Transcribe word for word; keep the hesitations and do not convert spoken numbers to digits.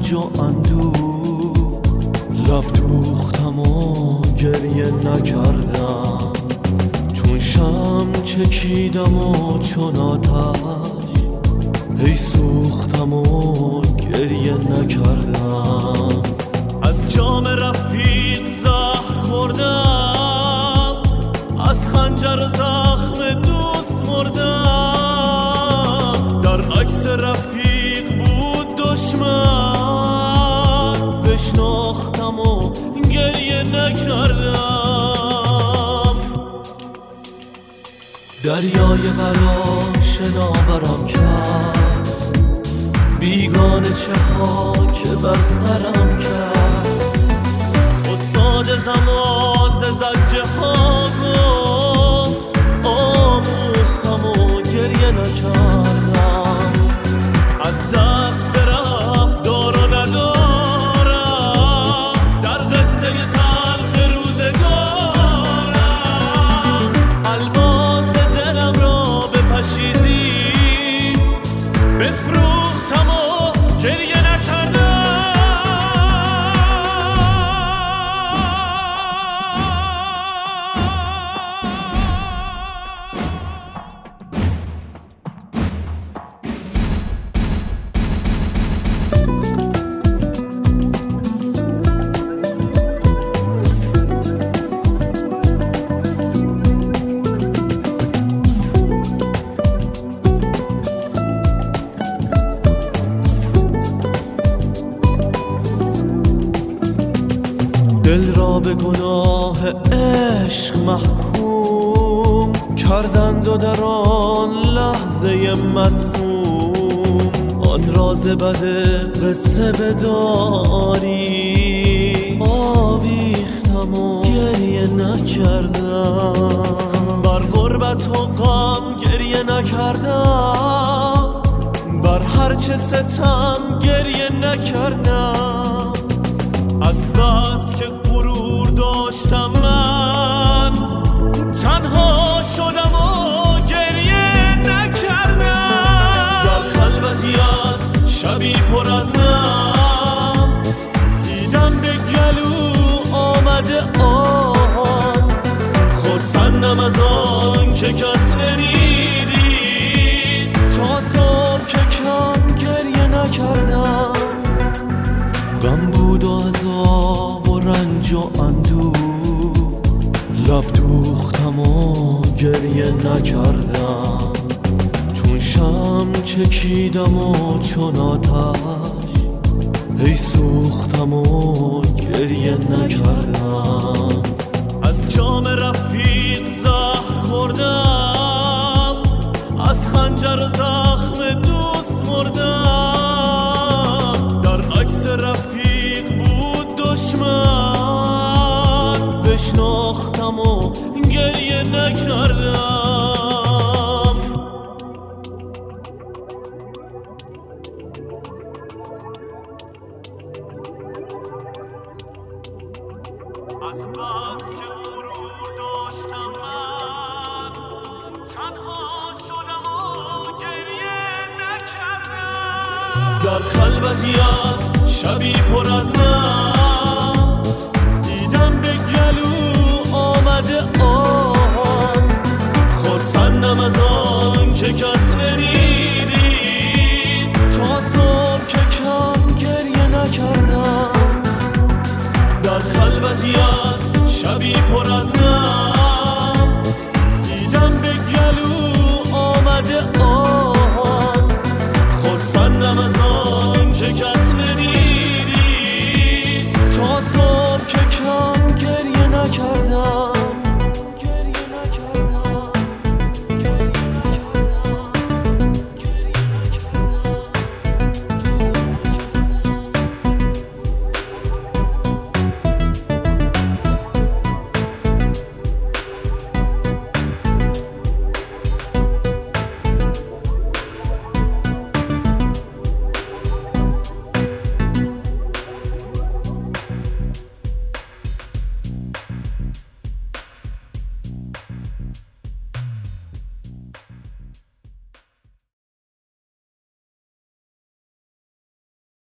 رنج و اندوه، لب دوختم و گریه نکردم، چون شم چکیدم و چون آتش هی سوختم و گریه نکردم. از جام رفیق زهر خوردم، از خنجر زخم دوست مردم، در عکس رفیق بود دشمن، بشناختم و گریه نکردم. دریای غلا شناورم کرد، بیگانه چه خاک بر سرم کرد. استاد زمان ز زجه ها گفت، آموختم و گریه نکردم. از دست برفت دار و ندارم، در قصه تلخ روزگارم. الماس دلم را بپشیزی، بفروختم و گریه نکردم. دل را به گناه عشق محکوم کردند و در آن لحظه مسموم، آن راز بد قصه بداری. آویختم و گریه نکردم، بر غربت و غم گریه نکردم، بر هرچه ستم گریه نکردم. از بس که غرور داشتم من، تنها شدم و گریه نکردم. در خلوتی از شبی پر از نم، دیدم به گلو آمده آهم. خرسندم از آن که کس نمیدید، تا صبح که کم گریه نکردم. غم بود و عذاب و رنج و اندوه، لب دوختم و گریه نکردم، چون شم چکیدم و چون آتش هی سوختم و گریه نکردم. از جام رفیق زهر خوردم، از خنجر زخم دوست مردم، در عکس رفیق بود دشمن، بشناختم و گریه نکردم. از بس که غرور داشتم من، تنها شدم و گریه نکردم. در خلوتی از شبی پر از نم،